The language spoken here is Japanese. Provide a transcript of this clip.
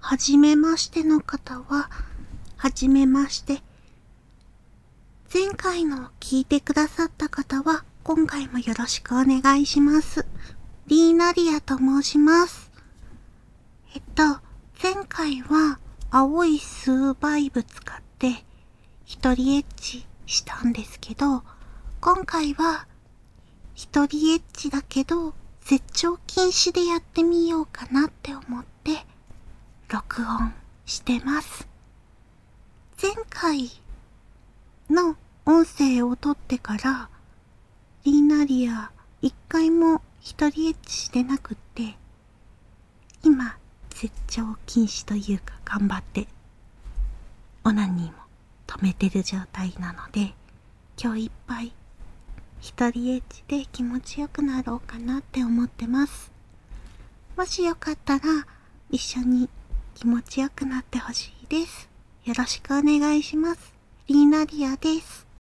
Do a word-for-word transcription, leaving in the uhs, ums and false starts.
はじめましての方は、はじめまして。前回の聞いてくださった方は、今回もよろしくお願いします。リーナリアと申します。えっと、前回は青い数倍部使って一人エッチしたんですけど、今回は一人エッチだけど絶頂禁止でやってみようかなって思って録音してます。前回の音声を取ってからリーナリア一回も一人エッチしてなくって、今絶頂禁止というか頑張ってオナニーも止めてる状態なので、今日いっぱい一人エッチで気持ちよくなろうかなって思ってます。もしよかったら一緒に気持ちよくなってほしいです。よろしくお願いします。リーナリアです。